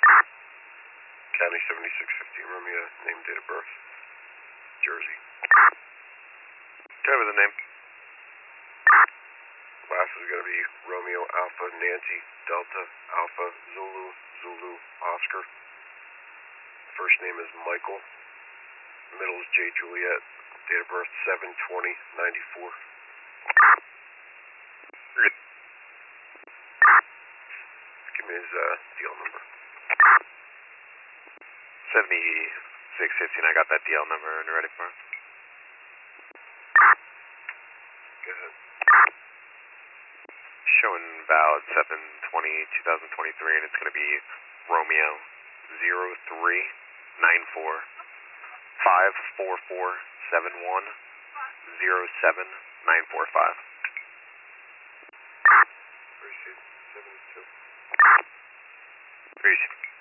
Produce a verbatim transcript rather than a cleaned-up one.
County seventy-six fifteen, Romeo, name, date of birth, Jersey. Okay, with the name. Last is going to be Romeo Alpha Nancy Delta Alpha Zulu Zulu Oscar. First name is Michael. Middle is J Juliet. Date of birth seven twenty ninety-four. Give me his uh, D L number. seventy-six fifteen, I got that D L number and ready for it. Go ahead. Showing valid seven twenty twenty twenty-three, and it's going to be Romeo zero three nine four five four four seven one zero seven nine four five. Appreciate seventy-two. Appreciate